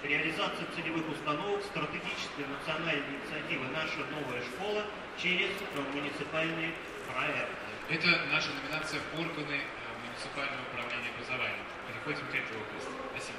реализация целевых установок стратегической национальной инициативы «Наша новая школа» через муниципальные проекты. Это наша номинация в органы муниципального управления образованием. Переходим к этой области. Спасибо.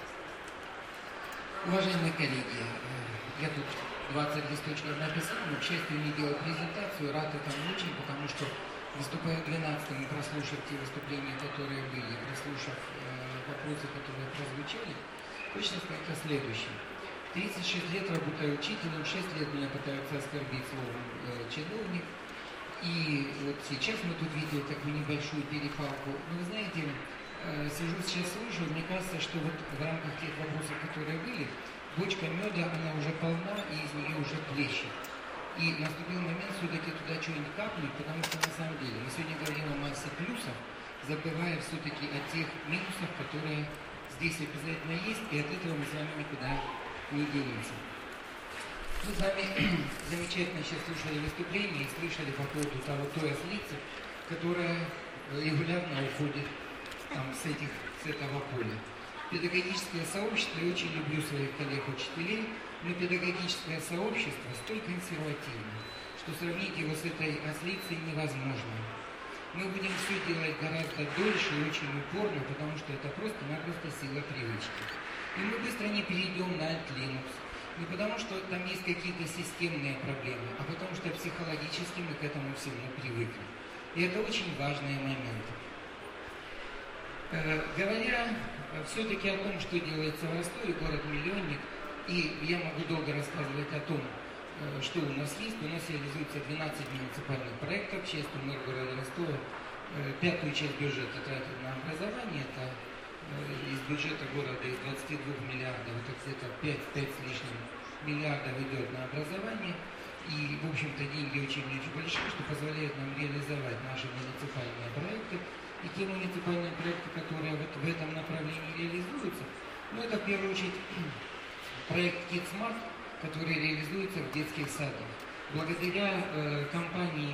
Уважаемые коллеги, я тут 20 листочков написал, но, к счастью, не делал презентацию, рад этому очень, потому что, выступая 12-м, прослушав те выступления, которые были, прослушав вопросы, которые прозвучали, хочется сказать о следующем. 36 лет работаю учителем, 6 лет меня пытаются оскорбить словом чиновник, и вот сейчас мы тут видели такую небольшую перепалку. Но вы знаете, сижу сейчас слушаю, мне кажется, что вот в рамках тех вопросов, которые были, бочка меда, она уже полна, и из нее уже плещет. И наступил момент все-таки туда что-нибудь капнуть, потому что на самом деле мы сегодня говорим о массе плюсов, забывая все-таки о тех минусах, которые здесь обязательно есть, и от этого мы с вами никуда не денемся. Мы с вами замечательно сейчас слушали выступление и слышали по поводу той ослицы, которая регулярно уходит там, с этого поля. Педагогическое сообщество, я очень люблю своих коллег-учителей, но педагогическое сообщество столь консервативно, что сравнить его с этой ослицей невозможно. Мы будем все делать гораздо дольше и очень упорно, потому что это просто-напросто сила привычки. И мы быстро не перейдем на Alt-Linux. Не потому, что там есть какие-то системные проблемы, а потому что психологически мы к этому всему привыкли. И это очень важные моменты. Говоря все-таки о том, что делается в Ростове, город-миллионник, и я могу долго рассказывать о том, что у нас есть. У нас реализуется 12 муниципальных проектов. Честно, мэр города Ростова пятую часть бюджета тратит на образование. Это из бюджета города из 22 миллиардов, это где-то 5 с лишним миллиардов идет на образование. И, в общем-то, деньги очень-очень большие, что позволяет нам реализовать наши муниципальные проекты. И те муниципальные проекты, которые вот в этом направлении реализуются, ну, это в первую очередь проект KidSmart, который реализуется в детских садах. Благодаря компании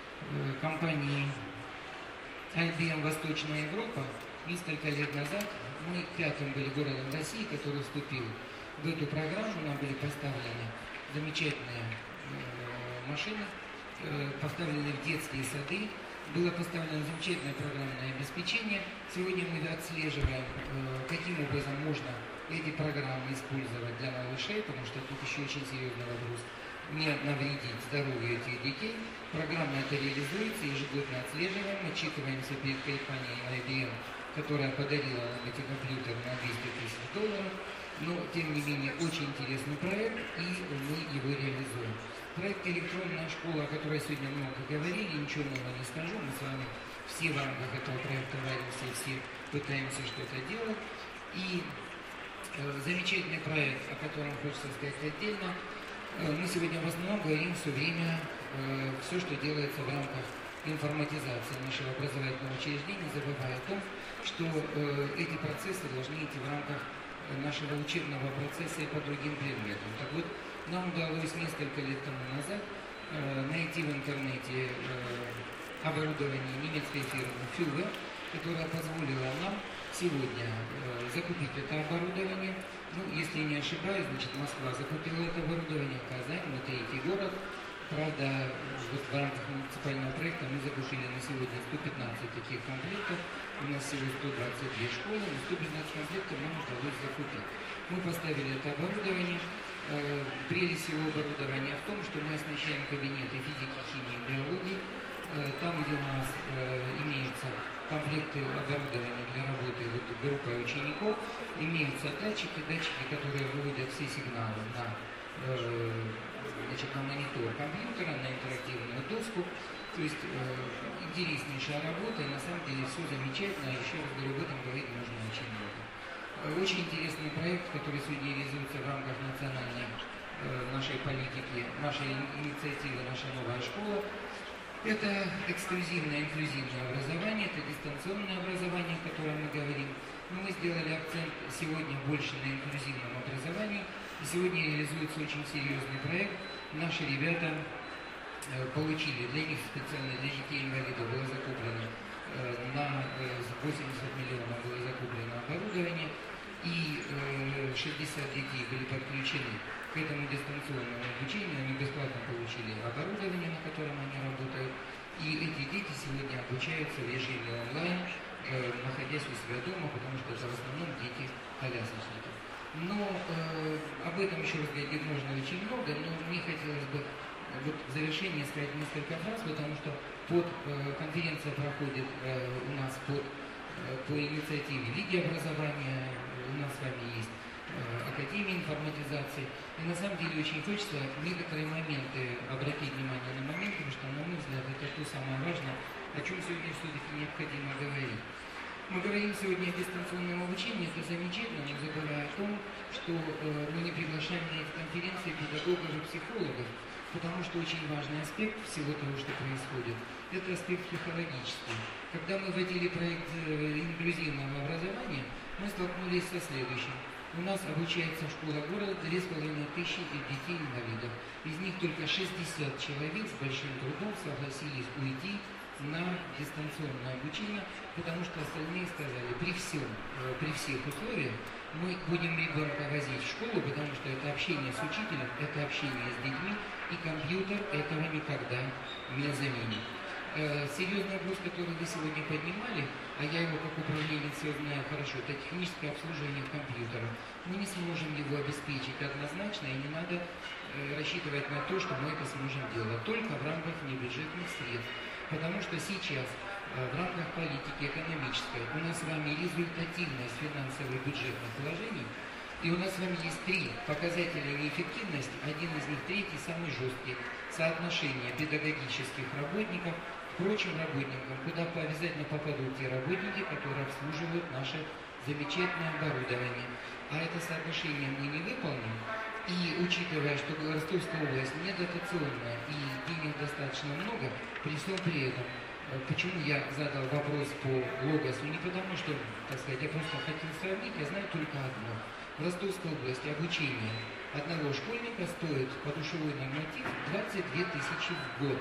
IBM «Восточная Европа» несколько лет назад мы пятым были городом России, который вступил в эту программу. Нам были поставлены замечательные машины, поставлены в детские сады. Было поставлено замечательное программное обеспечение. Сегодня мы отслеживаем, каким образом можно эти программы использовать для малышей, потому что тут еще очень серьезный вопрос. Не навредить здоровью этих детей. Программа это реализуется, ежегодно отслеживаем, отчитываемся перед компанией IBM, которая подарила нам эти компьютеры на $200 000. Но, тем не менее, очень интересный проект, и мы его реализуем. Проект «Электронная школа», о которой сегодня много говорили, ничего нового не скажу. Мы с вами все в рамках этого проекта варимся, все пытаемся что-то делать. И замечательный проект, о котором хочется сказать отдельно. Мы сегодня в основном говорим все время все, что делается в рамках информатизации нашего образовательного учреждения, забывая о том, что эти процессы должны идти в рамках нашего учебного процесса и по другим предметам. Так вот, нам удалось несколько лет тому назад найти в интернете оборудование немецкой фирмы Füwe, которая позволила нам сегодня закупить это оборудование. Ну, если не ошибаюсь, значит, Москва закупила это оборудование, Казань, мы третий город. Правда, вот в рамках муниципального проекта мы закупили на сегодня 115 таких комплектов. У нас всего 122 школы, но 115 комплектов нам удалось закупить. Мы поставили это оборудование. Прелесть его оборудования в том, что мы оснащаем кабинеты физики, химии, биологии. Там, где у нас имеются комплекты оборудования для работы группой учеников, имеются датчики, которые выводят все сигналы на монитор компьютера, на интерактивную доску. То есть интереснейшая работа, и на самом деле все замечательно. Еще раз говорю, об этом говорить можно очень много. Очень интересный проект, который сегодня реализуется в рамках национальной нашей политики, нашей инициативы «Наша новая школа». Это эксклюзивное, инклюзивное образование, это дистанционное образование, о котором мы говорим. Но мы сделали акцент сегодня больше на инклюзивном образовании. И сегодня реализуется очень серьезный проект. Наши ребята получили, для них специально для детей-инвалидов было закуплено на 80 миллионов было закуплено оборудование. И 60 детей были подключены к этому дистанционному обучению, они бесплатно получили оборудование, на котором они работают, и эти дети сегодня обучаются в режиме онлайн, находясь у себя дома, потому что это в основном дети-колясочники. Но об этом еще раз говорить можно очень много, но мне хотелось бы вот в завершение сказать несколько фраз, потому что конференция проходит у нас по инициативе Лиги образования, у нас с вами есть Академия информатизации. И на самом деле очень хочется некоторые моменты обратить внимание на моменты, потому что, на мой взгляд, это то самое важное, о чем сегодня все-таки необходимо говорить. Мы говорим сегодня о дистанционном обучении, это замечательно, но забывая о том, что мы не приглашаем на эти конференции педагогов и психологов, потому что очень важный аспект всего того, что происходит, это аспект психологический. Когда мы вводили проект инклюзивного образования, мы столкнулись со следующим. У нас обучается в школах города 2500 детей-инвалидов. Из них только 60 человек с большим трудом согласились уйти на дистанционное обучение, потому что остальные сказали, при всех условиях мы будем ребенка возить в школу, потому что это общение с учителем, это общение с детьми, и компьютер этого никогда не заменит. Серьезный вопрос, который вы сегодня поднимали, а я его как управленец знаю хорошо, это техническое обслуживание компьютера. Мы не сможем его обеспечить однозначно, и не надо рассчитывать на то, что мы это сможем делать только в рамках небюджетных средств. Потому что сейчас в рамках политики экономической у нас с вами результативность финансовых бюджетных положений, и у нас с вами есть 3 показателя неэффективности, один из них, третий, самый жесткий, соотношение педагогических работников к прочим работникам, куда обязательно попадут те работники, которые обслуживают наше замечательное оборудование. А это соотношение мы не выполним. И учитывая, что Ростовская область недотационная и денег достаточно много, при всем при этом, почему я задал вопрос по Логосу, не потому что, так сказать, я просто хотел сравнить, я знаю только одно. В Ростовской области обучение одного школьника стоит подушевой норматив 22 тысячи в год.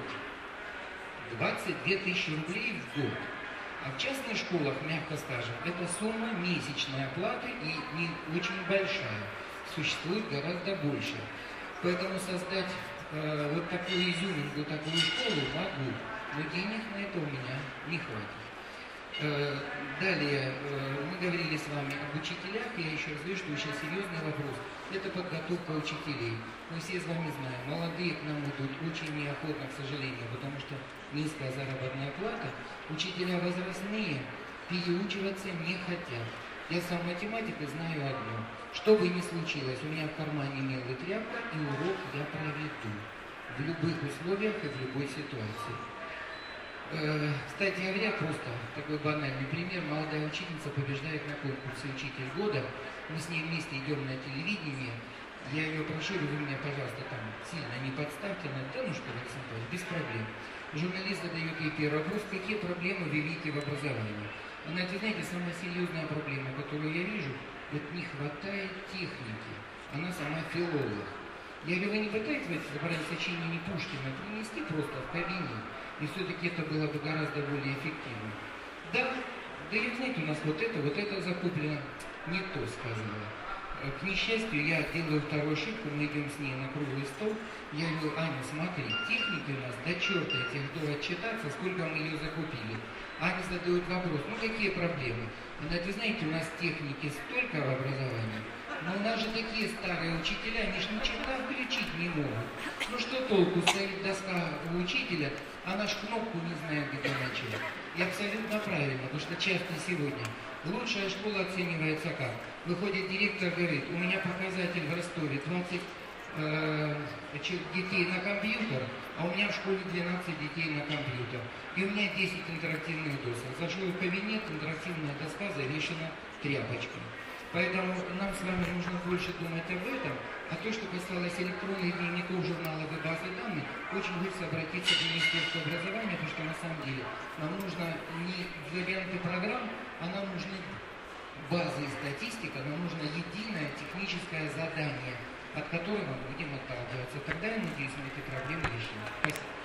22 тысячи рублей в год. А в частных школах, мягко скажем, эта сумма месячной оплаты и не очень большая. Существует гораздо больше. Поэтому создать вот такую изюминку, такую школу могу, но денег на это у меня не хватит. Далее, мы говорили с вами об учителях, я еще раз говорю, что очень серьезный вопрос. Это подготовка учителей. Мы все с вами знаем, молодые к нам идут очень неохотно, к сожалению, потому что низкая заработная плата. Учителя возрастные переучиваться не хотят. Я сам математик и знаю одно. Что бы ни случилось, у меня в кармане мел и тряпка, и урок я проведу. В любых условиях и в любой ситуации. Кстати говоря, просто такой банальный пример. Молодая учительница побеждает на конкурсе «Учитель года». Мы с ней вместе идем на телевидение. Я ее прошу, вы меня, пожалуйста, там сильно не подставьте. Она, да ну что, Александр, без проблем. Журналист задает ей первый вопрос, какие проблемы вы видите в образовании. Она, знаете, самая серьезная проблема, которую я вижу, это не хватает техники. Она сама филолог. Я говорю, вы не пытаетесь в сочинении Пушкина принести просто в кабинет? И все-таки это было бы гораздо более эффективно. Да, и знаете, у нас вот это закуплено, не то сказала. К несчастью, я делаю вторую ошибку, мы идем с ней на круглый стол. Я говорю, Аня, смотри, техники у нас до черта этих жду отчитаться, сколько мы ее закупили. Аня задает вопрос, ну какие проблемы? Она говорит, вы знаете, у нас техники столько в образовании, но у нас же такие старые учителя, они же ни черта включить не могут. Ну что толку, стоит доска у учителя, а наш кнопку не знает, где начать. И абсолютно правильно, потому что часто сегодня лучшая школа оценивается как? Выходит директор, говорит, у меня показатель в Ростове 20 детей на компьютер, а у меня в школе 12 детей на компьютер. И у меня 10 интерактивных досок. Зашел в кабинет, интерактивная доска завешена тряпочкой. Поэтому нам с вами нужно больше думать об этом. А то, что касалось электронных дневников, журналов и базы данных, очень хочется обратиться к Министерству образования, потому что на самом деле нам нужно не варианты программ, а нам нужны базы и статистика, нам нужно единое техническое задание, от которого мы будем отталкиваться. Тогда, я надеюсь, мы эти проблемы решим. Спасибо.